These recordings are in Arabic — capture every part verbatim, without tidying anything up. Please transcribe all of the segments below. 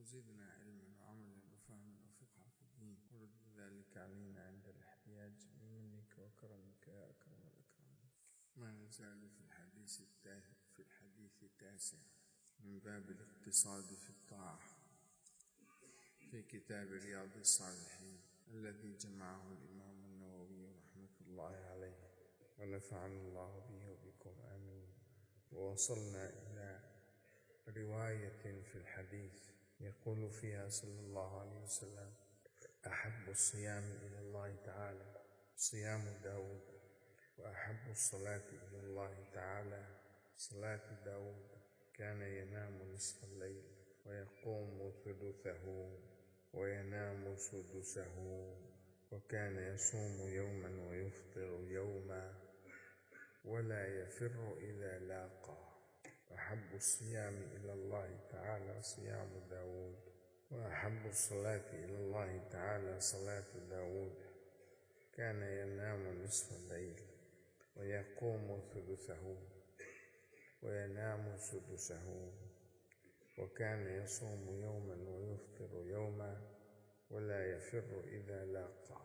وزدنا علما وعملا وفهما وفقها في الدين، ورد ذلك علينا عند الاحتياج بمنك وكرمك يا أكرم الأكرمين. ما نزال في الحديث في الحديث التاسع من باب الاقتصاد في الطاعة في كتاب رياض الصالحين الذي جمعه الإمام النووي رحمة الله عليه، ونفعنا الله به وبكم آمين. ووصلنا إلى رواية في الحديث يقول فيها صلى الله عليه وسلم: أحب الصيام إلى الله تعالى صيام داود، وأحب الصلاة إلى الله تعالى صلاة داود، كان ينام نصف الليل ويقوم ثلثه وينام سدسه، وكان يصوم يوما ويفطر يوما ولا يفر إذا لاقى. أحب الصيام إلى الله تعالى صيام داود، وأحب الصلاة إلى الله تعالى صلاة داود، كان ينام نصف الليل ويقوم ثلثه وينام سدسه، وكان يصوم يوما ويفطر يوما ولا يفر إذا لاقى.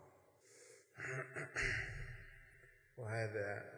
وهذا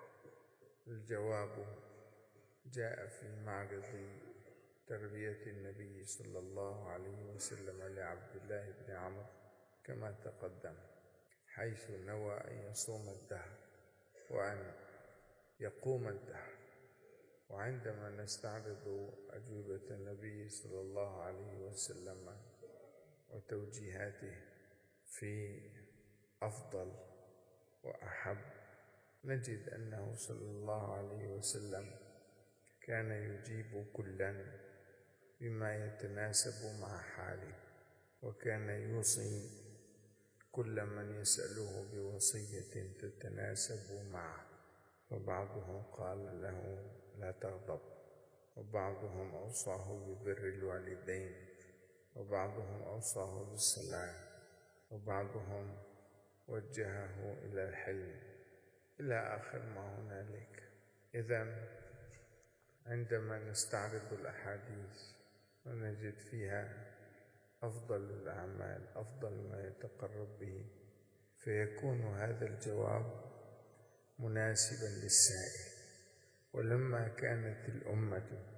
الجواب جاء في معرض تربية النبي صلى الله عليه وسلم لعبد الله بن عمرو كما تقدم، حيث نوى أن يصوم الدهر وأن يقوم الدهر. وعندما نستعرض أجوبة النبي صلى الله عليه وسلم وتوجيهاته في أفضل وأحب، نجد أنه صلى الله عليه وسلم كان يجيب كلا بما يتناسب مع حاله، وكان يوصي كل من يسأله بوصية تتناسب معه. فبعضهم قال له: لا تغضب، وبعضهم أوصاه ببر الوالدين، وبعضهم أوصاه بالصلاة، وبعضهم وجهه إلى الحلم، إلى آخر ما هنالك. إذن عندما نستعرض الأحاديث ونجد فيها أفضل الأعمال، أفضل ما يتقرب به، فيكون هذا الجواب مناسبا للسائل. ولما كانت الأمة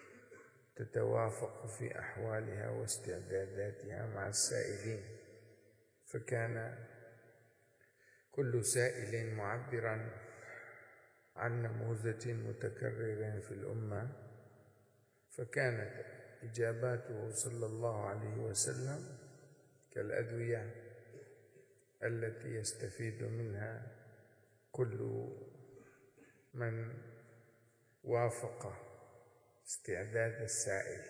تتوافق في أحوالها واستعداداتها مع السائلين، فكان كل سائل معبرا عن نموذج متكرر في الأمة، فكانت إجاباته صلى الله عليه وسلم كالأدوية التي يستفيد منها كل من وافق استعداد السائل.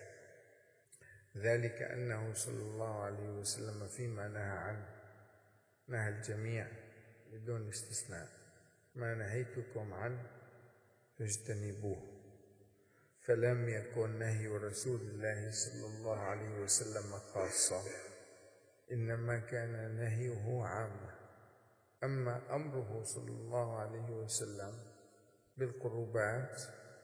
ذلك أنه صلى الله عليه وسلم فيما نهى عنه نهى الجميع بدون استثناء: ما نهيتكم عنه فاجتنبوه. فلم يكن نهي رسول الله صلى الله عليه وسلم خاصة، إنما كان نهيه عامة. أما أمره صلى الله عليه وسلم بالقربات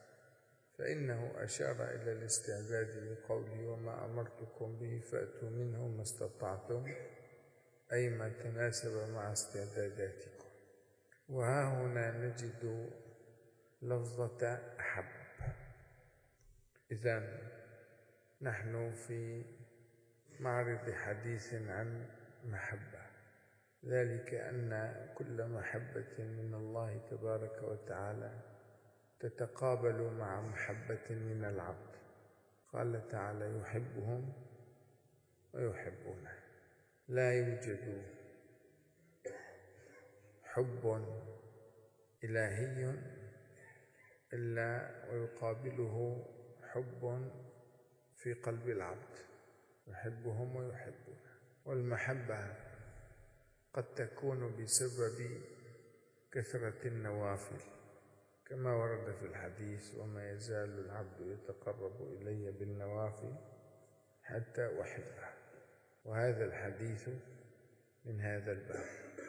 فإنه أشار إلى الاستعداد بقوله: وما أمرتكم به فأتوا منه ما استطعتم، أي ما تناسب مع استعداداتكم. وها هنا نجد لفظة أحب. إذن نحن في معرض حديث عن محبة، ذلك أن كل محبة من الله تبارك وتعالى تتقابل مع محبة من العبد. قال تعالى: يحبهم ويحبونه. لا يوجد حب إلهي إلا ويقابله حب في قلب العبد، يحبهم ويحبونه. والمحبة قد تكون بسبب كثرة النوافل كما ورد في الحديث: وما يزال العبد يتقرب إلي بالنوافل حتى أحبه. وهذا الحديث من هذا الباب،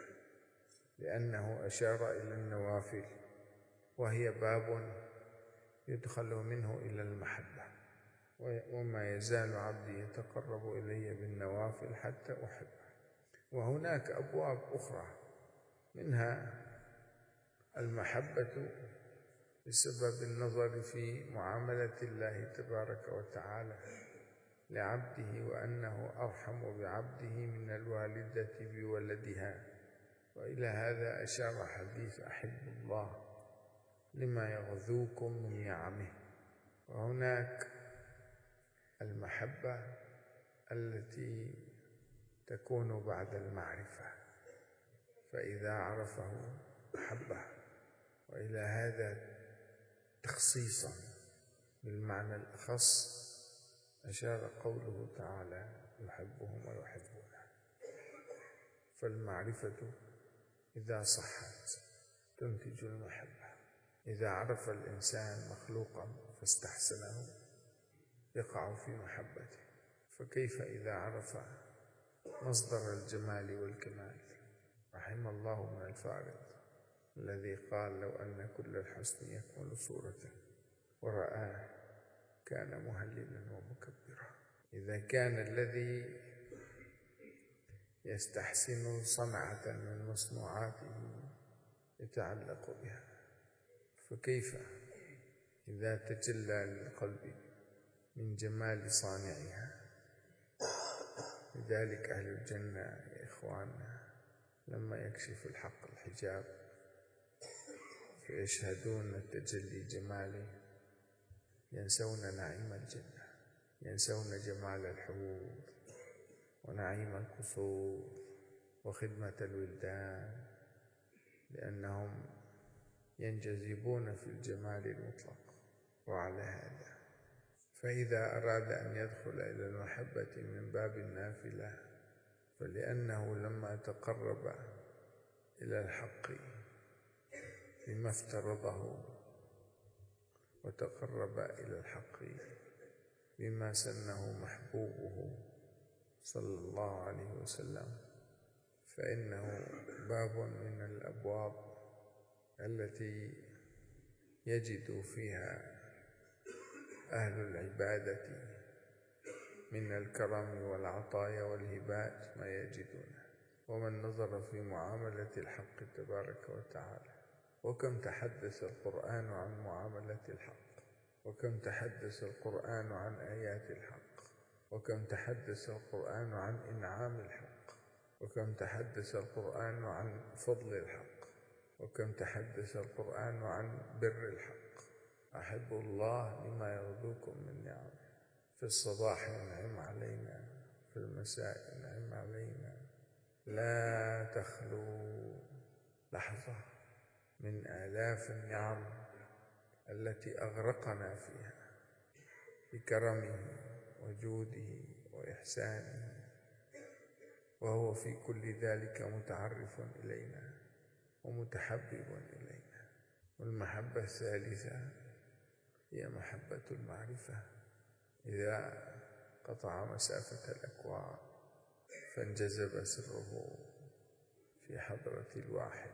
لأنه أشار إلى النوافل، وهي باب يدخل منه إلى المحبة. وما يزال عبدي يتقرب إلي بالنوافل حتى أحبه. وهناك أبواب أخرى، منها المحبة بسبب النظر في معاملة الله تبارك وتعالى لعبده، وأنه أرحم بعبده من الوالدة بولدها. وإلى هذا أشار حديث أحب الله لما يغذوكم من نعمه. وهناك المحبة التي تكون بعد المعرفة، فإذا عرفه أحبه. وإلى هذا تخصيصا بالمعنى الأخص أشار قوله تعالى يحبهم ويحبونه. فالمعرفة إذا صحت تنتج المحبة. إذا عرف الإنسان مخلوقا فاستحسنه يقع في محبته، فكيف إذا عرف مصدر الجمال والكمال؟ رحم الله من الفارض الذي قال لو أن كل الحسن يكمل صورة ورآه كان مهللا ومكبرا. إذا كان الذي يستحسن صنعة من مصنوعاته يتعلق بها، فكيف إذا تجلى للقلب من جمال صانعها؟ لذلك أهل الجنة يا إخواننا لما يكشف الحق الحجاب فيشهدون تجلي جماله ينسون نعيم الجنة، ينسون جمال الحور ونعيم القصور وخدمة الولدان، لأنهم ينجذبون في الجمال المطلق. وعلى هذا فإذا أراد أن يدخل إلى المحبة من باب النافلة، فلأنه لما تقرب إلى الحق بما افترضه وتقرب إلى الحق بما سنه محبوبه صلى الله عليه وسلم، فإنه باب من الأبواب التي يجد فيها أهل العبادة من الكرم والعطايا والهبات ما يجدونه. ومن نظر في معاملة الحق تبارك وتعالى، وكم تحدث القرآن عن معاملة الحق، وكم تحدث القرآن عن آيات الحق، وكم تحدث القرآن عن إنعام الحق، وكم تحدث القرآن عن فضل الحق، وكم تحدث القرآن عن بر الحق. أحبوا الله لما يرضوكم من نعمه، في الصباح ينعم علينا، في المساء ينعم علينا، لا تخلو لحظة من آلاف النعم التي أغرقنا فيها بكرمه وجوده وإحسانه، وهو في كل ذلك متعرف إلينا ومتحبب إلينا. والمحبة الثالثة هي محبة المعرفة، إذا قطع مسافة الأكوان فانجذب سره في حضرة الواحد.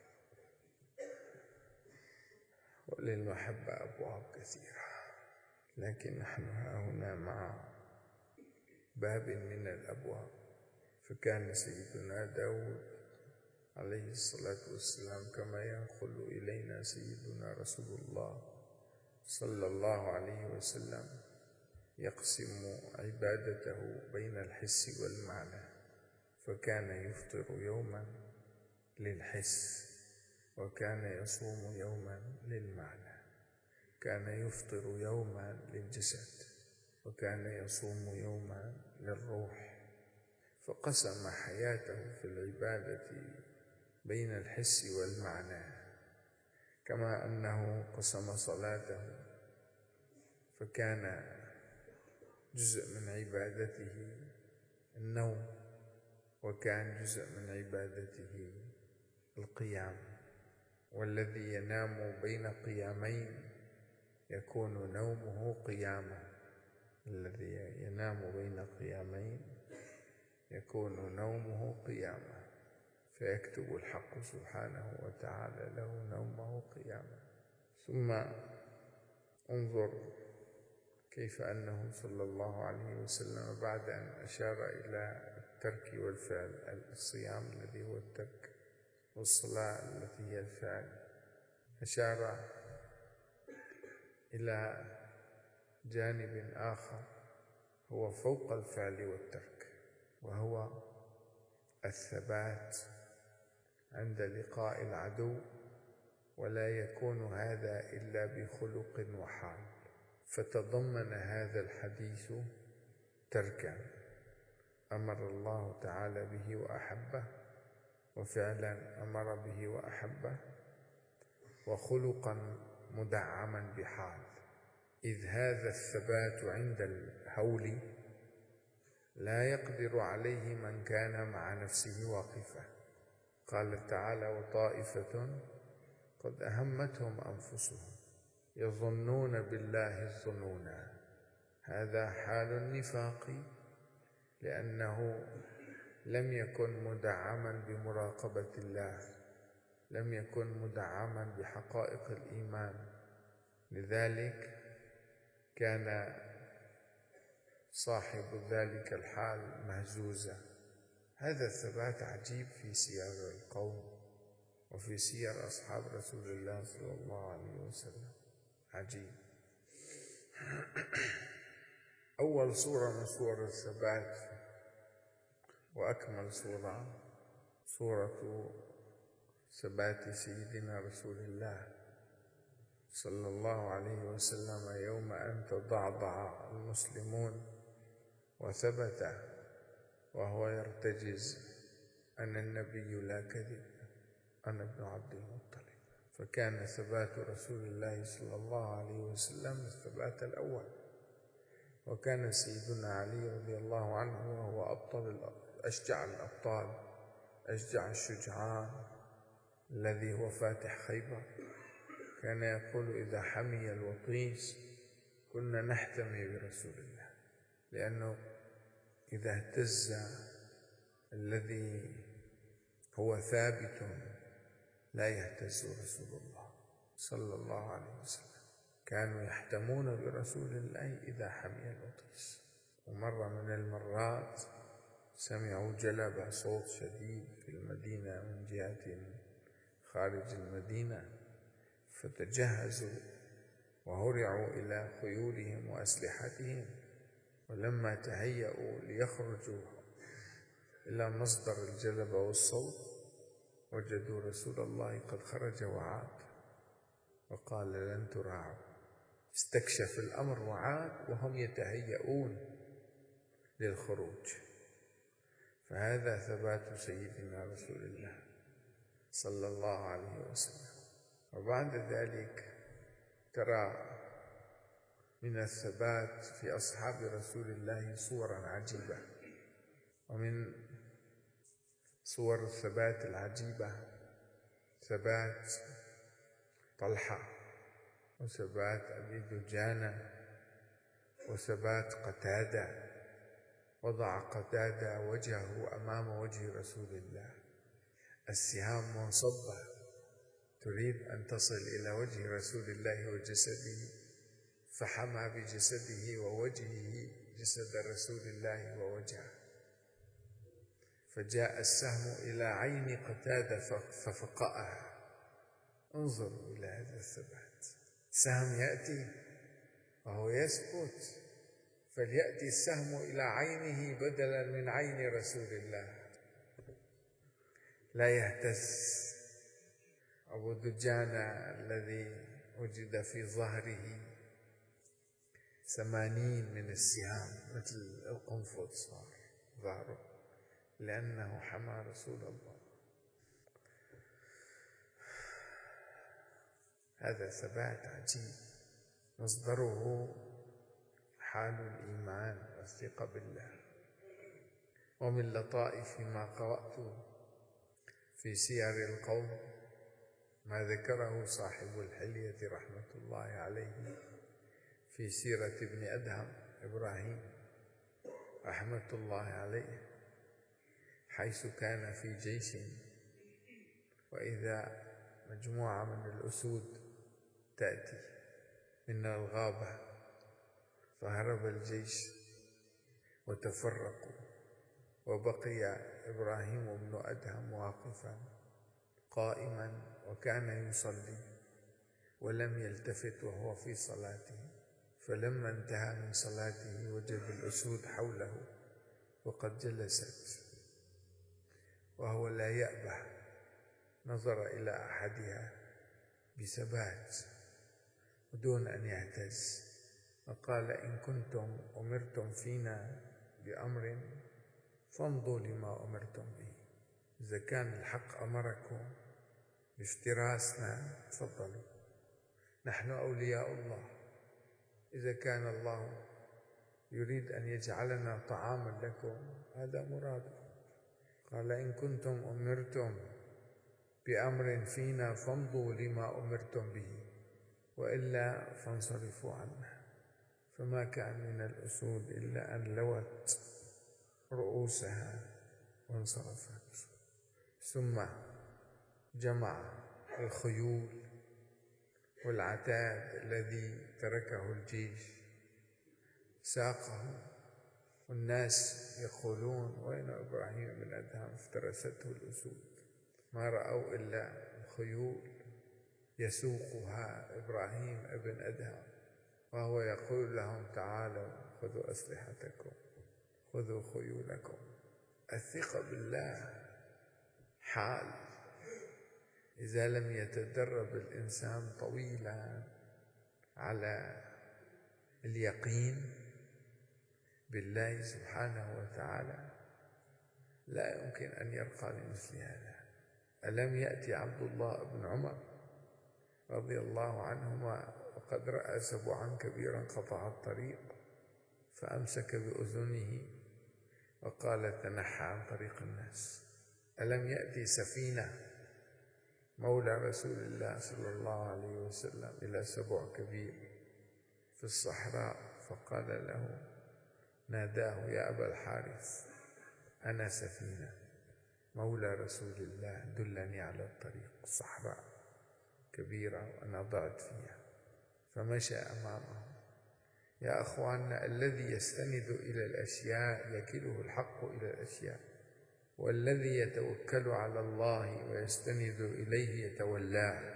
وللمحبة أبواب كثيرة، لكن نحن هنا مع باب من الأبواب. فكان سيدنا داود عليه الصلاة والسلام كما ينقل إلينا سيدنا رسول الله صلى الله عليه وسلم يقسم عبادته بين الحس والمعنى، فكان يفطر يوما للحس وكان يصوم يوما للمعنى، كان يفطر يوما للجسد وكان يصوم يوما للروح. فقسم حياته في العبادة بين الحس والمعنى، كما أنه قسم صلاته فكان جزء من عبادته النوم، وكان جزء من عبادته القيام. والذي ينام بين قيامين يكون نومه قياما، الذي ينام بين قيامين يكون نومه قياما، فيكتب الحق سبحانه وتعالى له نومه قياما. ثم انظر كيف أنه صلى الله عليه وسلم بعد أن أشار إلى الترك والفعل، الصيام الذي هو الترك والصلاة التي هي الفعل، أشار إلى جانب آخر هو فوق الفعل والترك، وهو الثبات عند لقاء العدو، ولا يكون هذا إلا بخلق وحال. فتضمن هذا الحديث تركا أمر الله تعالى به وأحبه، وفعلا أمر به وأحبه، وخلقا مدعما بحال، إذ هذا الثبات عند الهول لا يقدر عليه من كان مع نفسه واقفا. قال تعالى: وطائفة قد أهمتهم أنفسهم يظنون بالله الظنونا. هذا حال النفاق، لأنه لم يكن مدعما بمراقبة الله، لم يكن مدعما بحقائق الإيمان، لذلك كان صاحب ذلك الحال مهزوزا. هذا الثبات عجيب في سير القوم وفي سير أصحاب رسول الله صلى الله عليه وسلم، عجيب. أول صورة من صور الثبات وأكمل صورة صورة ثبات سيدنا رسول الله صلى الله عليه وسلم يوم أن تضعضع المسلمون وثبت وهو يرتجز أن النبي لا كذب، أنا ابن عبد المطلب. فكان ثبات رسول الله صلى الله عليه وسلم الثبات الأول. وكان سيدنا علي رضي الله عنه وهو أبطل أشجع الأبطال، أشجع الشجعان، الذي هو فاتح خيبر، كان يقول: إذا حمي الوطيس كنا نحتمي برسول الله، لأنه إذا اهتز الذي هو ثابت لا يهتز رسول الله صلى الله عليه وسلم. كانوا يحتمون برسول الله إذا حمي الوطيس. ومرة من المرات سمعوا جلب صوت شديد في المدينة من جهة خارج المدينة، فتجهزوا وهرعوا إلى خيولهم وأسلحتهم، ولما تهيأوا ليخرجوا إلى مصدر الجلب والصوت وجدوا رسول الله قد خرج وعاد، وقال: لن تراعوا. استكشف الأمر وعاد وهم يتهيئون للخروج. فهذا ثبات سيدنا رسول الله صلى الله عليه وسلم. وبعد ذلك ترى من الثبات في أصحاب رسول الله صورا عجيبة. ومن صور الثبات العجيبة ثبات طلحة، وثبات أبي دجانة، وثبات قتادة. وضع قتادة وجهه أمام وجه رسول الله، السهام منصبة تريد أن تصل إلى وجه رسول الله وجسده، فحمى بجسده ووجهه جسد رسول الله ووجهه، فجاء السهم إلى عين قتادة ففقأها. انظروا إلى هذا الثبات. سهم يأتي وهو يسكت، فليأتي السهم إلى عينه بدلا من عين رسول الله، لا يهتز. أبو دجانة الذي وجد في ظهره ثمانين من السهام مثل القنفذ صار ظهره، لأنه حمى رسول الله. هذا ثبات عجيب مصدره حال الإيمان والثقة بالله. ومن لطائف ما قرأت في سير القوم ما ذكره صاحب الحلية رحمة الله عليه في سيرة ابن أدهم إبراهيم رحمة الله عليه، حيث كان في جيش، وإذا مجموعة من الأسود تأتي من الغابة، فهرب الجيش وتفرقوا، وبقي إبراهيم بن أدهم واقفا قائما وكان يصلي ولم يلتفت وهو في صلاته. فلما انتهى من صلاته وجد الأسود حوله وقد جلست وهو لا يأبه، نظر إلى أحدها بثبات ودون أن يهتز وقال: إن كنتم أمرتم فينا بأمر فامضوا لما أمرتم به. إذا كان الحق أمركم بافتراسنا تفضلوا، نحن أولياء الله. إذا كان الله يريد أن يجعلنا طعاما لكم هذا مراده. قال: إن كنتم أمرتم بأمر فينا فامضوا لما أمرتم به وإلا فانصرفوا عنا. فما كان من الأسود إلا أن لوت رؤوسها وانصرفت. ثم جمع الخيول والعتاد الذي تركه الجيش، ساقه، والناس يقولون: وين إبراهيم بن أدهم؟ افترسته الأسود. ما رأوا إلا الخيول يسوقها إبراهيم بن أدهم وهو يقول لهم: تعالوا خذوا أسلحتكم، خذوا خيولكم. الثقة بالله حال إذا لم يتدرب الإنسان طويلا على اليقين بالله سبحانه وتعالى لا يمكن أن يرقى لمثل هذا. ألم يأتي عبد الله بن عمر رضي الله عنهما وقد رأى سبعا كبيرا قطع الطريق فأمسك بأذنه وقال: تنحى عن طريق الناس. ألم يأتي سفينة مولى رسول الله صلى الله عليه وسلم إلى سبع كبير في الصحراء فقال له، ناداه: يا أبا الحارث، أنا سفينة مولى رسول الله، دلني على الطريق. الصحراء كبيرة وأنا ضعت فيها. فمشى أمامه. يا أخواننا، الذي يستند إلى الأشياء يكله الحق إلى الأشياء، والذي يتوكل على الله ويستند إليه يتولاه.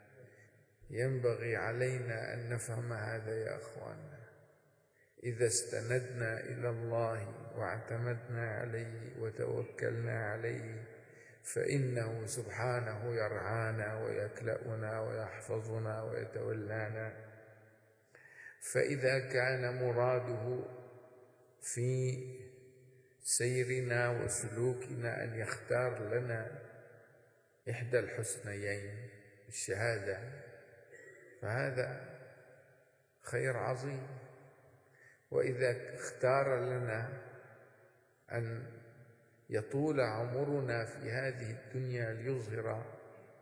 ينبغي علينا أن نفهم هذا يا أخواننا. إذا استندنا إلى الله واعتمدنا عليه وتوكلنا عليه فإنه سبحانه يرعانا ويكلأنا ويحفظنا ويتولانا. فإذا كان مراده في سيرنا وسلوكنا أن يختار لنا إحدى الحسنيين الشهادة فهذا خير عظيم. وإذا اختار لنا أن يطول عمرنا في هذه الدنيا ليظهر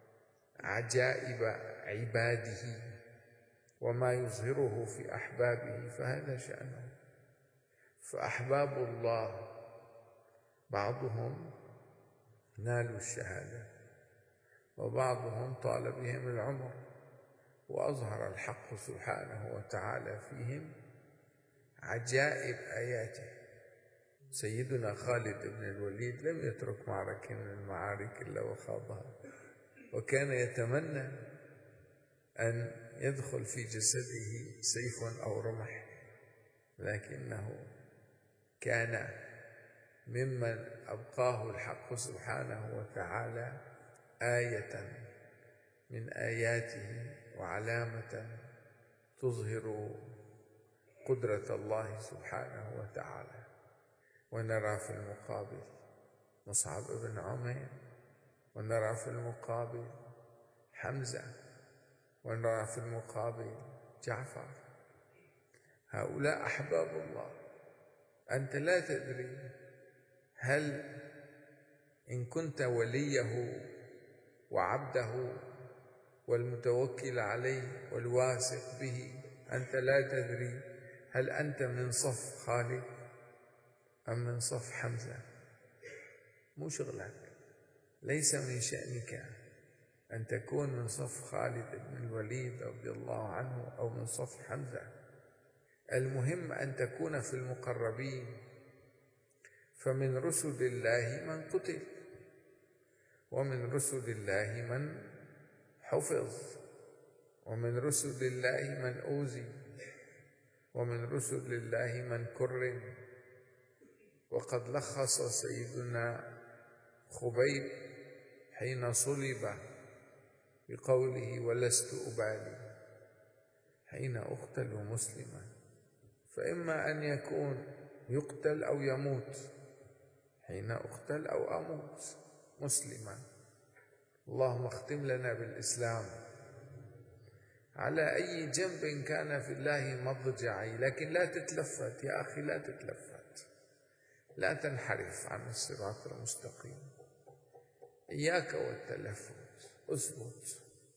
عجائب عباده وما يظهره في أحبابه فهذا شأنه. فأحباب الله بعضهم نالوا الشهادة وبعضهم طال بهم العمر وأظهر الحق سبحانه وتعالى فيهم عجائب آياته. سيدنا خالد بن الوليد لم يترك معركة من المعارك إلا وخاضها، وكان يتمنى أن يدخل في جسده سيف أو رمح، لكنه كان ممن أبقاه الحق سبحانه وتعالى آية من آياته وعلامة تظهر قدرة الله سبحانه وتعالى. ونرى في المقابل مصعب بن عمير، ونرى في المقابل حمزة، ونرى في المقابل جعفر. هؤلاء أحباب الله. أنت لا تدري هل إن كنت وليه وعبده والمتوكل عليه والواثق به، أنت لا تدري هل أنت من صف خالد أم من صف حمزة. مو شغلك، ليس من شأنك أن تكون من صف خالد بن الوليد رضي الله عنه أو من صف حمزة. المهم أن تكون في المقربين. فمن رسل الله من قتل، ومن رسل الله من حفظ، ومن رسل الله من أوذي، ومن رسل الله من كرم. وقد لخص سيدنا خبيب حين صلب بقوله: ولست أبالي حين أقتل مسلما. فإما أن يكون يقتل أو يموت، حين أقتل أو أموت مسلما. اللهم اختم لنا بالإسلام على أي جنب كان في الله مضجعي. لكن لا تتلفت يا أخي، لا تتلفت، لا تنحرف عن الصراط المستقيم. إياك والتلفت، أثبت.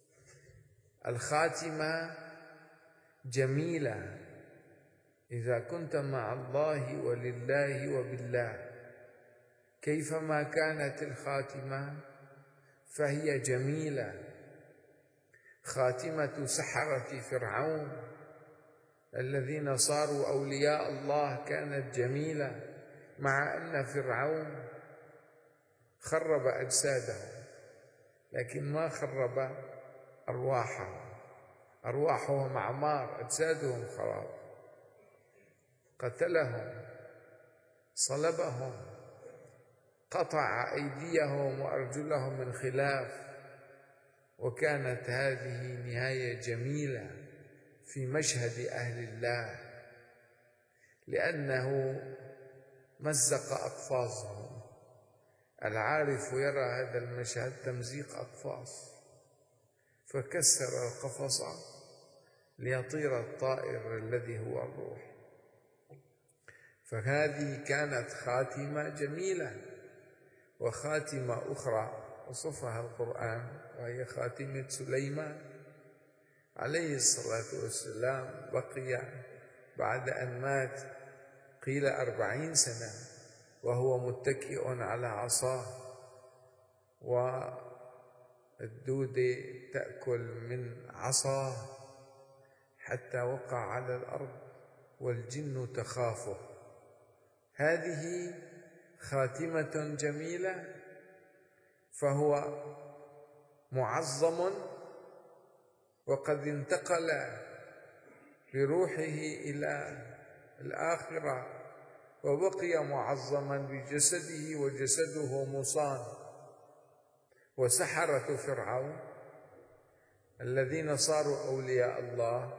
الخاتمة جميلة إذا كنت مع الله ولله وبالله. كيفما كانت الخاتمة فهي جميلة. خاتمة سحرة فرعون الذين صاروا أولياء الله كانت جميلة، مع أن فرعون خرب أجسادهم لكن ما خرب أرواحهم. أرواحهم أعمار، أجسادهم خراب. قتلهم، صلبهم، قطع أيديهم وأرجلهم من خلاف. وكانت هذه نهاية جميلة في مشهد أهل الله، لأنه مزق أقفاصهم. العارف يرى هذا المشهد تمزيق أقفاص، فكسر القفص ليطير الطائر الذي هو الروح. فهذه كانت خاتمة جميلة. وخاتمة أخرى وصفها القرآن وهي خاتمة سليمان عليه الصلاة والسلام. بقي بعد أن مات قيل أربعين سنة وهو متكئ على عصاه، والدودة تأكل من عصاه حتى وقع على الأرض والجن تخافه. هذه خاتمة جميلة. فهو معظم وقد انتقل بروحه إلى الآخرة، وبقي معظما بجسده وجسده مصان. وسحرة فرعون الذين صاروا أولياء الله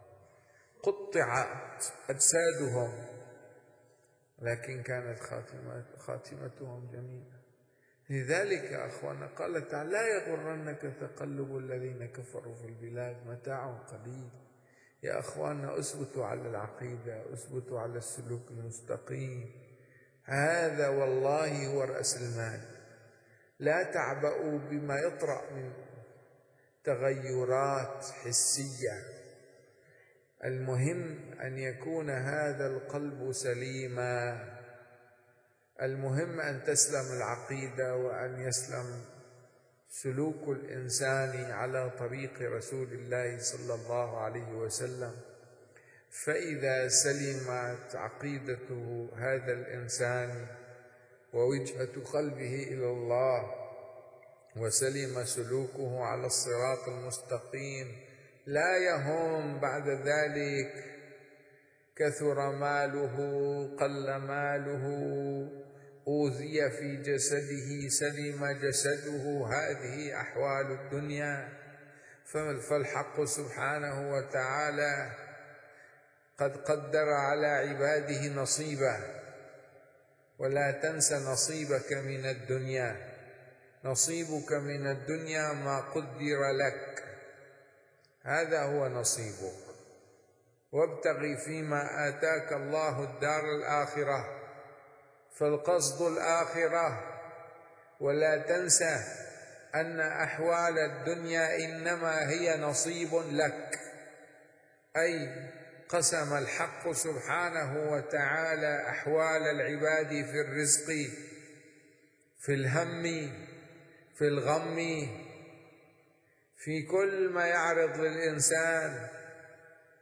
قطعت أجسادهم، لكن كانت خاتمتهم جميلة. لذلك أخوانا قال تعالى: لا يغرنك تقلب الذين كفروا في البلاد، متاع قليل. يا أخوانا أثبتوا على العقيدة، أثبتوا على السلوك المستقيم. هذا والله هو رأس المال. لا تعبأوا بما يطرأ من تغيرات حسية. المهم أن يكون هذا القلب سليما. المهم أن تسلم العقيدة وأن يسلم سلوك الإنسان على طريق رسول الله صلى الله عليه وسلم. فإذا سلمت عقيدته هذا الإنسان ووجهة قلبه إلى الله وسلم سلوكه على الصراط المستقيم، لا يهم بعد ذلك كثر ماله، قل ماله، أوذي في جسده، سلم جسده. هذه أحوال الدنيا. فالحق سبحانه وتعالى قد قدر على عباده نصيبه. ولا تنس نصيبك من الدنيا. نصيبك من الدنيا ما قدر لك، هذا هو نصيبك. وابتغ فيما آتاك الله الدار الآخرة، فالقصد الآخرة. ولا تنسى أن أحوال الدنيا إنما هي نصيب لك، أي قسم الحق سبحانه وتعالى أحوال العباد في الرزق، في الهم، في الغم، في كل ما يعرض للإنسان.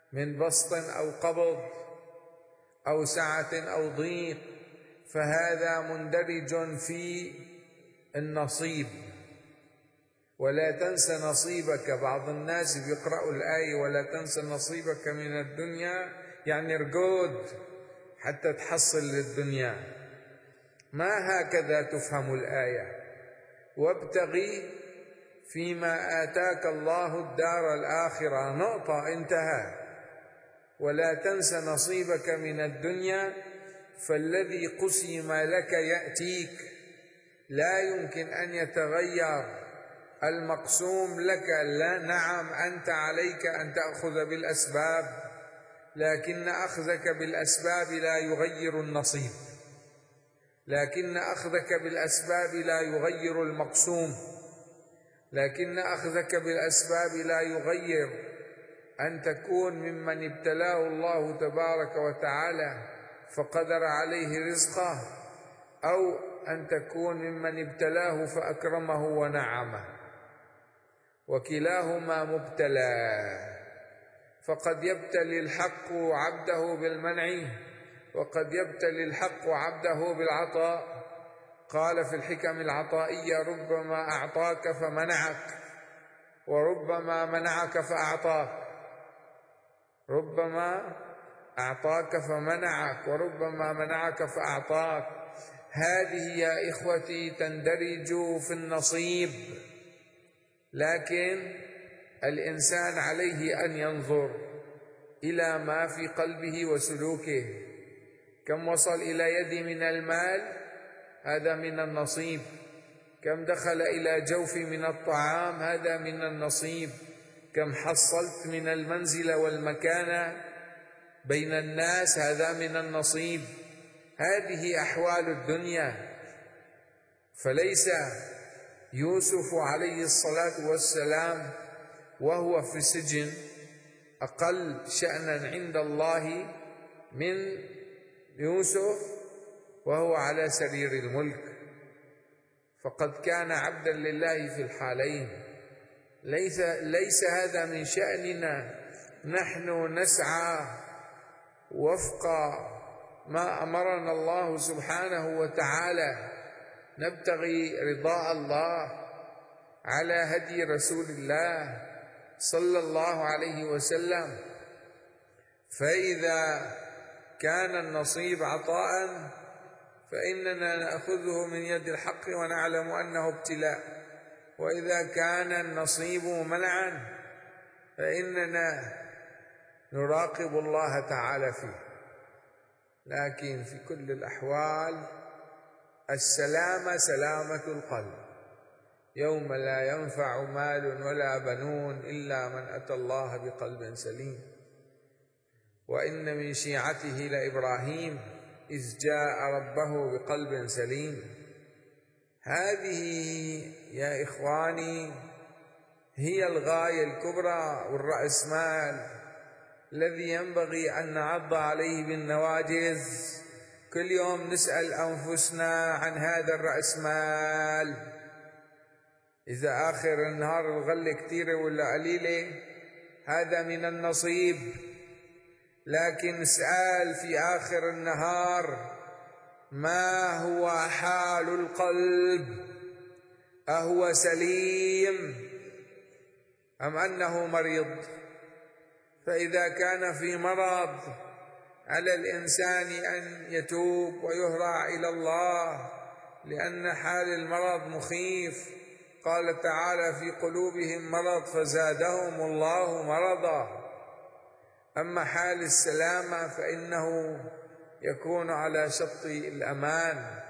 من بسط أو قبض أو سعة أو ضيق، فهذا مندرج في النصيب. ولا تنس نصيبك، بعض الناس بيقرأوا الآية ولا تنس نصيبك من الدنيا يعني ارقد حتى تحصل للدنيا. ما هكذا تفهم الآية. وابتغي فيما آتاك الله الدار الآخرة، نقطة، انتهى. ولا تنس نصيبك من الدنيا، فالذي قسم لك يأتيك، لا يمكن أن يتغير المقسوم لك. لا، نعم، أنت عليك أن تأخذ بالأسباب، لكن أخذك بالأسباب لا يغير النصيب، لكن أخذك بالأسباب لا يغير المقسوم، لكن أخذك بالأسباب لا يغير أن تكون ممن ابتلاه الله تبارك وتعالى فقدر عليه رزقه، أو أن تكون ممن ابتلاه فأكرمه ونعمه، وكلاهما مبتلى. فقد يبتلي الحق عبده بالمنع، وقد يبتلي الحق عبده بالعطاء. قال في الحكم العطائية: ربما أعطاك فمنعك، وربما منعك فأعطاك. ربما أعطاك فمنعك، وربما منعك فأعطاك. هذه يا إخوتي تندرج في النصيب، لكن الإنسان عليه أن ينظر إلى ما في قلبه وسلوكه. كم وصل إلى يدي من المال؟ هذا من النصيب. كم دخل إلى جوفي من الطعام؟ هذا من النصيب. كم حصلت من المنزل والمكانة بين الناس؟ هذا من النصيب. هذه أحوال الدنيا. فليس يوسف عليه الصلاة والسلام وهو في السجن أقل شأنا عند الله من يوسف وهو على سرير الملك، فقد كان عبدا لله في الحالين. ليس, ليس هذا من شأننا. نحن نسعى وفق ما أمرنا الله سبحانه وتعالى، نبتغي رضاء الله على هدي رسول الله صلى الله عليه وسلم. فإذا كان النصيب عطاء فإننا نأخذه من يد الحق ونعلم أنه ابتلاء، وإذا كان النصيب منعا فإننا نراقب الله تعالى فيه. لكن في كل الأحوال السلامة سلامة القلب، يوم لا ينفع مال ولا بنون إلا من أتى الله بقلب سليم. وإن من شيعته لإبراهيم إذ جاء ربه بقلب سليم. هذه يا إخواني هي الغاية الكبرى والرأسمال الذي ينبغي أن نعض عليه بالنواجذ. كل يوم نسأل أنفسنا عن هذا الرأسمال. إذا آخر النهار الغلة كتيرة ولا قليلة هذا من النصيب، لكن اسأل في آخر النهار ما هو حال القلب؟ أهو سليم أم أنه مريض؟ فإذا كان في مرض على الإنسان أن يتوب ويهرع إلى الله، لأن حال المرض مخيف. قال تعالى: في قلوبهم مرض فزادهم الله مرضا. أما حال السلامة فإنه يكون على شط الأمان.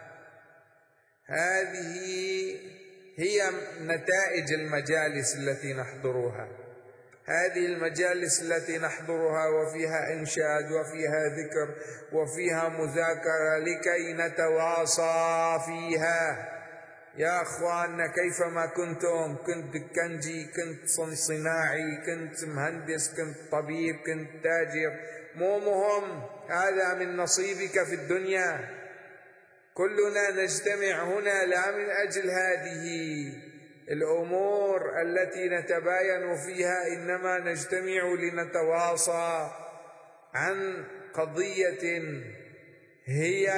هذه هي نتائج المجالس التي نحضرها، هذه المجالس التي نحضرها وفيها إنشاد وفيها ذكر وفيها مذاكرة لكي نتواصى فيها. يا أخواننا كيفما كنتم، كنت دكنجي، كنت صناعي، كنت مهندس، كنت طبيب، كنت تاجر، مو مهم، هذا من نصيبك في الدنيا. كلنا نجتمع هنا لا من أجل هذه الأمور التي نتباين فيها إنما نجتمع لنتواصى عن قضية هي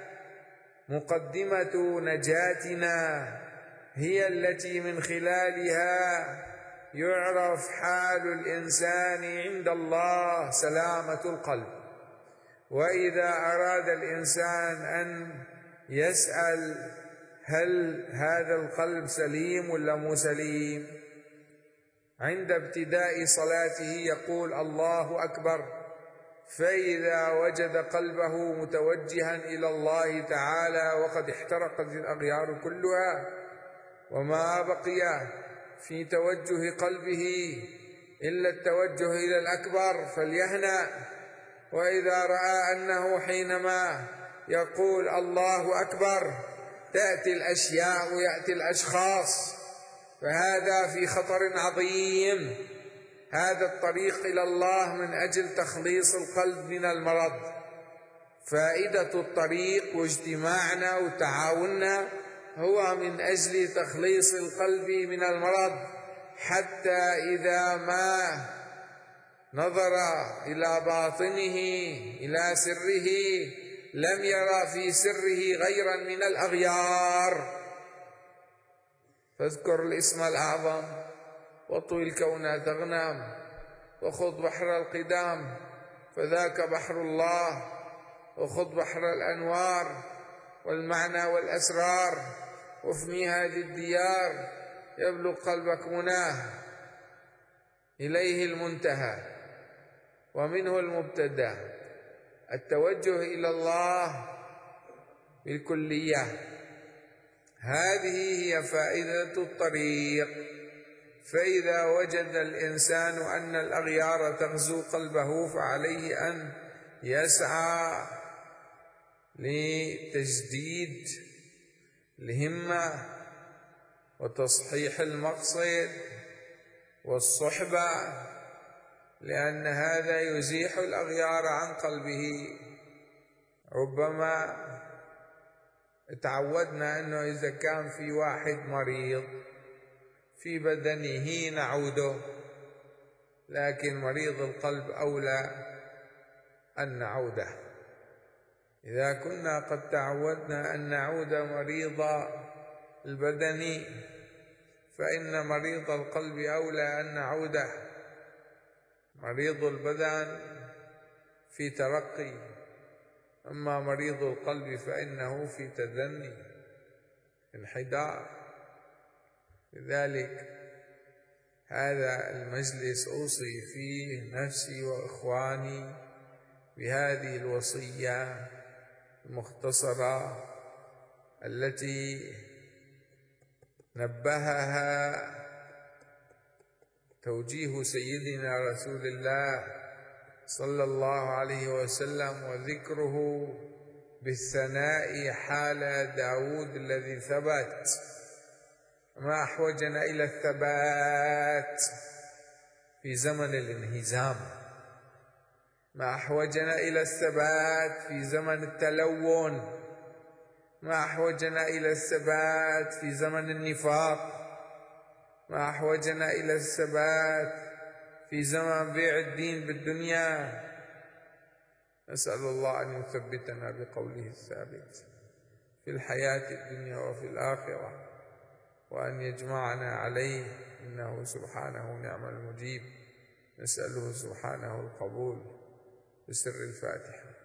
مقدمة نجاتنا، هي التي من خلالها يعرف حال الإنسان عند الله سلامة القلب. وإذا أراد الإنسان أن يسأل هل هذا القلب سليم ولا مو سليم، عند ابتداء صلاته يقول الله أكبر، فإذا وجد قلبه متوجها إلى الله تعالى وقد احترقت الأغيار كلها وما بقي في توجه قلبه إلا التوجه إلى الأكبر فليهنأ. وإذا رأى أنه حينما يقول الله أكبر تأتي الأشياء ويأتي الأشخاص، فهذا في خطر عظيم. هذا الطريق إلى الله من أجل تخليص القلب من المرض. فائدة الطريق واجتماعنا وتعاوننا هو من أجل تخليص القلب من المرض، حتى إذا ما نظر إلى باطنه إلى سره لم يرى في سره غيرا من الأغيار. فاذكر الاسم الأعظم واطوي الكون تغنم وخذ بحر القدام فذاك بحر الله، وخذ بحر الأنوار والمعنى والأسرار وافني هذه الديار يبلغ قلبك مناه. إليه المنتهى ومنه المبتدأ، التوجه إلى الله بالكلية. هذه هي فائدة الطريق. فإذا وجد الإنسان أن الأغيار تغزو قلبه فعليه أن يسعى لتجديد الهمة وتصحيح المقصد والصحبة، لأن هذا يزيح الأغيار عن قلبه. ربما تعودنا أنه إذا كان في واحد مريض في بدنه نعوده، لكن مريض القلب أولى أن نعوده. إذا كنا قد تعودنا أن نعود مريض البدن فإن مريض القلب أولى أن نعوده. مريض البدن في ترقي، أما مريض القلب فإنه في تدني انحدار. لذلك هذا المجلس أوصي فيه نفسي وإخواني بهذه الوصية المختصرة التي نبهها توجيه سيدنا رسول الله صلى الله عليه وسلم وذكره بالثناء حال داود الذي ثبت. ما أحوجنا إلى الثبات في زمن الانهزام، ما أحوجنا إلى الثبات في زمن التلون، ما أحوجنا إلى الثبات في زمن النفاق، ما أحوجنا إلى الثبات في زمن بيع الدين بالدنيا. نسأل الله أن يثبتنا بقوله الثابت في الحياة الدنيا وفي الآخرة، وأن يجمعنا عليه إنه سبحانه نعم المجيب. نسأله سبحانه القبول بسر الفاتحة.